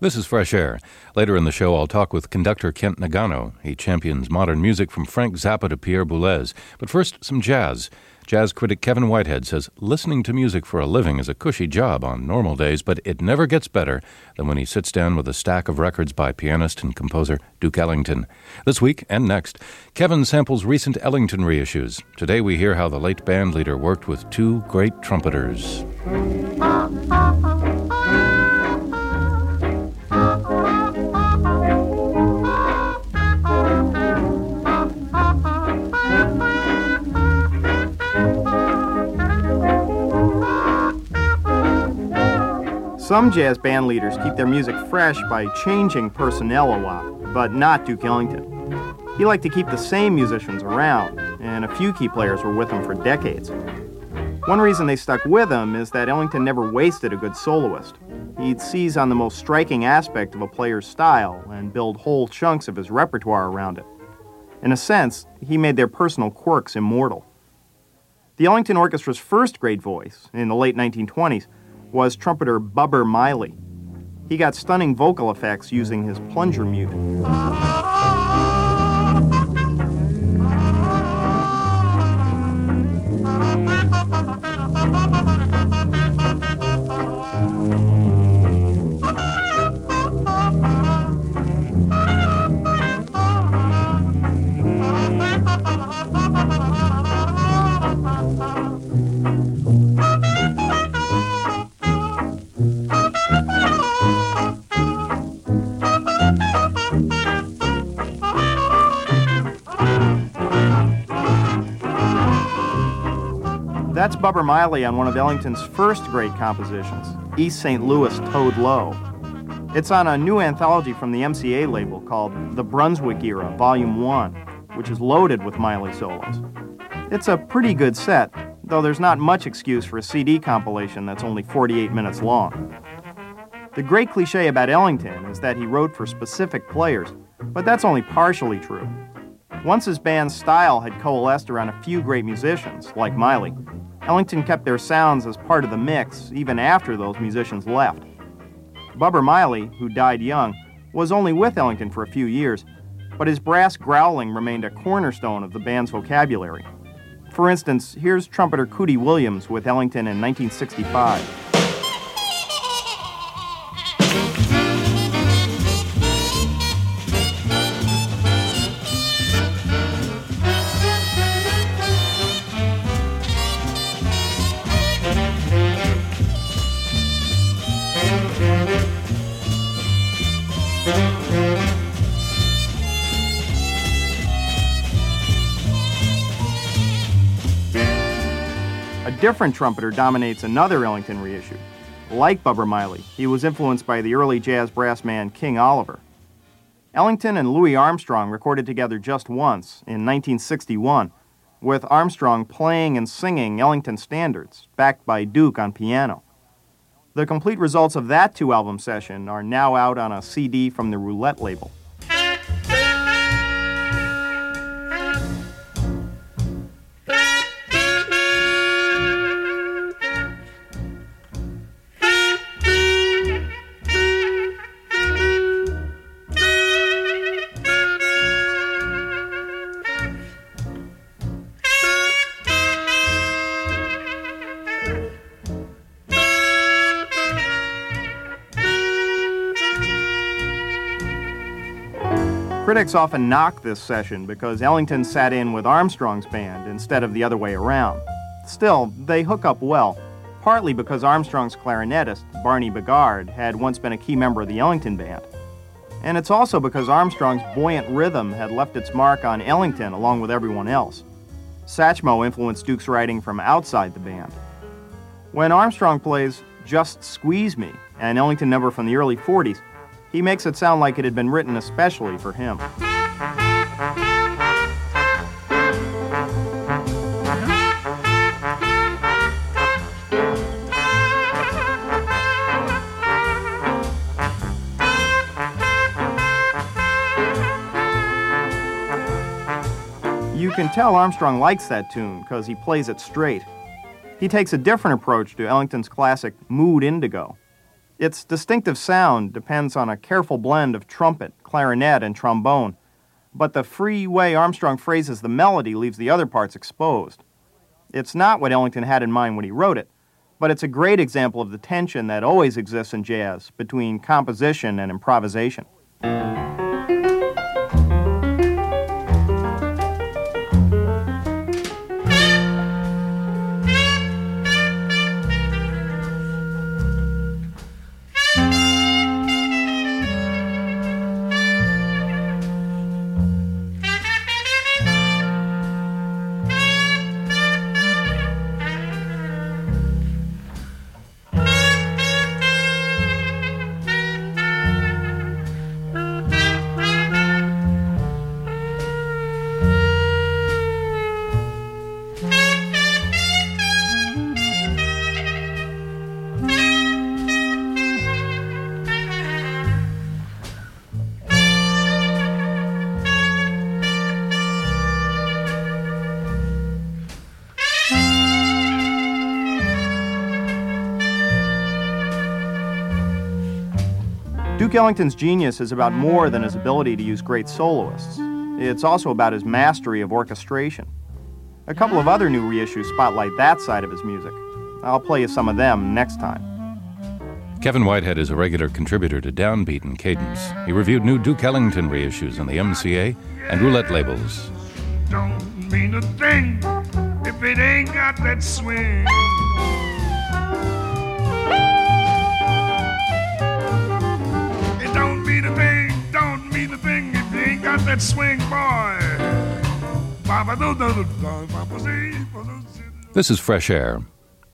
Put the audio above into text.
This is Fresh Air. Later in the show, I'll talk with conductor Kent Nagano. He champions modern music from Frank Zappa to Pierre Boulez. But first, some jazz. Jazz critic Kevin Whitehead says listening to music for a living is a cushy job on normal days, but it never gets better than when he sits down with a stack of records by pianist and composer Duke Ellington. This week and next, Kevin samples recent Ellington reissues. Today we hear how the late band leader worked with two great trumpeters. Some jazz band leaders keep their music fresh by changing personnel a lot, but not Duke Ellington. He liked to keep the same musicians around, and a few key players were with him for decades. One reason they stuck with him is that Ellington never wasted a good soloist. He'd seize on the most striking aspect of a player's style and build whole chunks of his repertoire around it. In a sense, he made their personal quirks immortal. The Ellington Orchestra's first great voice, in the late 1920s, was trumpeter Bubber Miley. He got stunning vocal effects using his plunger mute. That's Bubber Miley on one of Ellington's first great compositions, East St. Louis Towed Low. It's on a new anthology from the MCA label called The Brunswick Era, Volume 1, which is loaded with Miley solos. It's a pretty good set, though there's not much excuse for a CD compilation that's only 48 minutes long. The great cliché about Ellington is that he wrote for specific players, but that's only partially true. Once his band's style had coalesced around a few great musicians, like Miley, Ellington kept their sounds as part of the mix even after those musicians left. Bubber Miley, who died young, was only with Ellington for a few years, but his brass growling remained a cornerstone of the band's vocabulary. For instance, here's trumpeter Cootie Williams with Ellington in 1965. A different trumpeter dominates another Ellington reissue. Like Bubber Miley, he was influenced by the early jazz brass man King Oliver. Ellington and Louis Armstrong recorded together just once, in 1961, with Armstrong playing and singing Ellington standards, backed by Duke on piano. The complete results of that two-album session are now out on a CD from the Roulette label. Critics often knock this session because Ellington sat in with Armstrong's band instead of the other way around. Still, they hook up well, partly because Armstrong's clarinetist, Barney Bigard, had once been a key member of the Ellington band. And it's also because Armstrong's buoyant rhythm had left its mark on Ellington along with everyone else. Satchmo influenced Duke's writing from outside the band. When Armstrong plays Just Squeeze Me, an Ellington number from the early 40s, he makes it sound like it had been written especially for him. You can tell Armstrong likes that tune because he plays it straight. He takes a different approach to Ellington's classic Mood Indigo. Its distinctive sound depends on a careful blend of trumpet, clarinet, and trombone, but the free way Armstrong phrases the melody leaves the other parts exposed. It's not what Ellington had in mind when he wrote it, but it's a great example of the tension that always exists in jazz between composition and improvisation. Duke Ellington's genius is about more than his ability to use great soloists. It's also about his mastery of orchestration. A couple of other new reissues spotlight that side of his music. I'll play you some of them next time. Kevin Whitehead is a regular contributor to Downbeat and Cadence. He reviewed new Duke Ellington reissues on the MCA and Roulette labels. Don't mean a thing if it ain't got that swing. It don't mean a thing if it ain't got that swing, boy. This is Fresh Air.